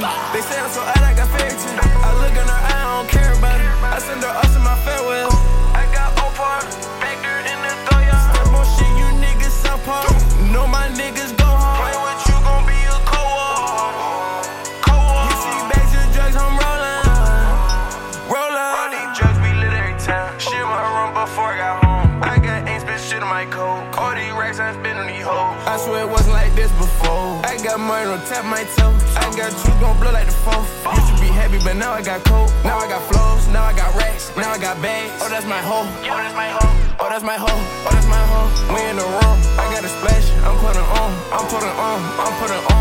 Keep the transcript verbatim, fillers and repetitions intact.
They say I'm so hot, I got fairy tale. I look in her eye, I don't care about it. I send her us in my farewell. I got Opar, back there in the Thoya. Step on shit, you niggas southpaw. Know my niggas go hard. Play with you, gon' be a co-op. Co-op. You see bags of drugs, I'm rolling. Rolling. All these drugs be lit every time. Shit my run before I got home. I got ain't spit shit on my coat. All these racks I spend on these hoes. I swear it wasn't like this before. I got money on tap my toe. I got truth gon' blow like the fourth. Used to be happy, but now I got cold. Now I got flows, now I got racks, now I got bags. Oh, that's my hoe. Oh, that's my hoe. Oh, that's my hoe. Oh, that's my hoe. We in the room. I got a splash. I'm putting on. I'm putting on. I'm putting on.